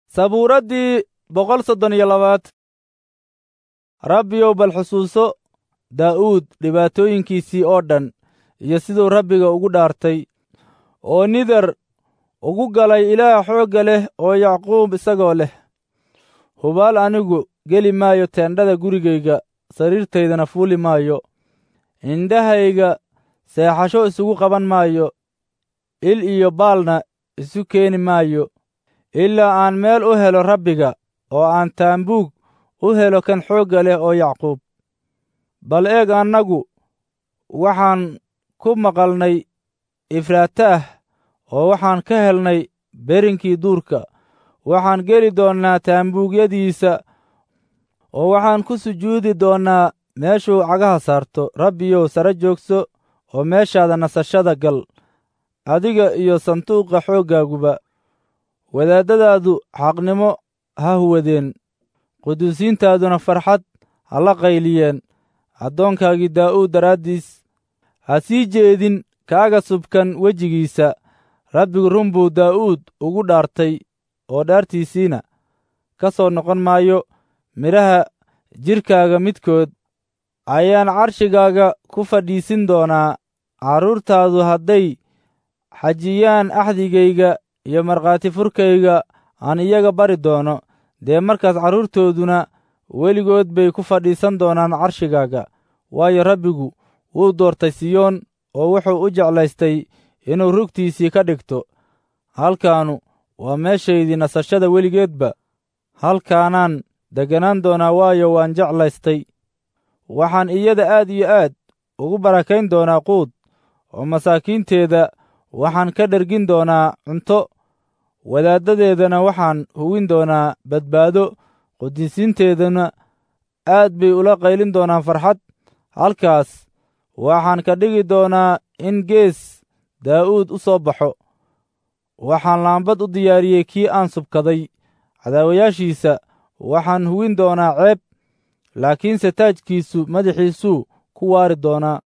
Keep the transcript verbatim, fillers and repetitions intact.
sabuuraddii boqol soddon iyo labaad. rabbiyow bal xusuuso daa'uud dhibaatooyinkiisii oo dhan iyo siduu rabbiga ugu dhaartay oo nidar ugu galay ilaah xoogga leh oo yacquub isagoo leh, hubaal anigu geli maayo teendhada gurigayga, sariirtaydana fuuli maayo. indhahayga seexasho isugu qaban maayo, il iyo baalna isu keeni maayo, ilaa aan meel u helo rabbiga oo aan taambuug u helo kan xoogga leh oo yacquub. bal eeg, annagu waxaan ku maqalnay efraataah oo waxaan ka helnay berinkii duurka. waxaan geli doonnaa taambuugyadiisa oo waxaan ku sujuudi doonnaa meeshuu cagaha saarto. rabbiyow, sare joogso oo meeshaada nasashada gal, adiga iyo sanduuqa xooggaaguba. wadaaddadaadu xaqnimo ha huwadeen, quduusiintaaduna farxad ha la qayliyeen. addoonkaagii daa'uud daraaddiis ha sii jeedin kaaga subkan wejigiisa. rabbigu run buu daa'uud ugu dhaartay oo dhaartiisiina ka soo noqon maayo. midhaha jidhkaaga midkood ayaan carshigaaga ku fadhiisin doonaa. carruurtaadu hadday xajiyaan axdigayga iyo markhaati furkayga aan iyaga bari doono, dee markaas carruurtooduna weligood bay ku fadhiisan doonaan carshigaaga. waayo rabbigu wuu doortay siyoon oo wuxuu u jeclaystay inuu rugtiisii ka dhigto. halkaanu waa meeshaydii nasashada weligeedba. halkaanaan degganaan doonaa, waayo waan jeclaystay. waxaan iyada aad iyo aad ugu barakayn doonaa quud, oo masaakiinteeda waxaan ka dhergin doonaa cunto. wadaaddadeedana waxaan hubin doonaa badbaado, quduusiinteedana aad bay ula qaylin doonaan farxad. halkaas waxaan ka dhigi doonaa in gees daa'uud u soo baxo. waxaan laambad u diyaariyey kii aan subkaday. cadaawayaashiisa waxaan hubin doonaa ceeb, laakiinse taajkiisu madaxiisuu ku waari doonaa.